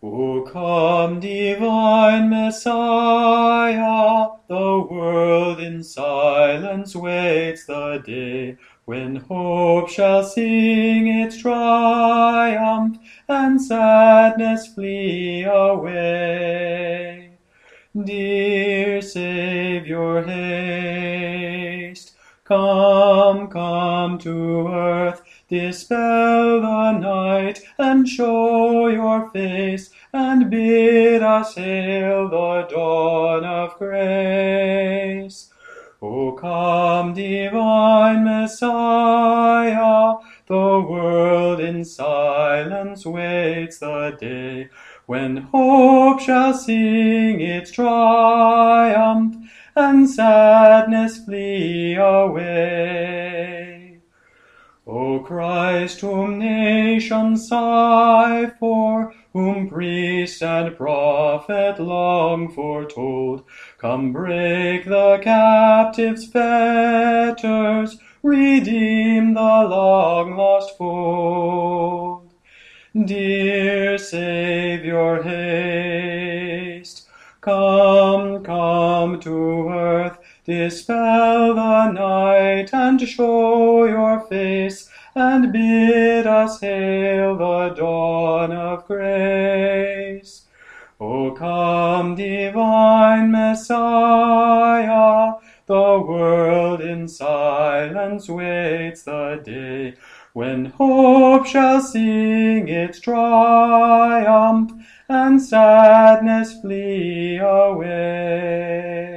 O come, divine Messiah, the world in silence waits the day when hope shall sing its triumph and sadness flee away. Dear Saviour, haste, come, come to earth, dispel the night, and show your face, and bid us hail the dawn of grace. O come, divine Messiah, the world in silence waits the day when hope shall sing its triumph and sadness flee away. O Christ, whom nations sigh for, whom priest and prophet long foretold, come break the captive's fetters, redeem the long-lost fold. Dear Saviour, haste, come, come to earth, dispel the night, and show your face, and bid us hail the dawn of grace. O come, divine Messiah, the world in silence waits the day when hope shall sing its triumph and sadness flee away.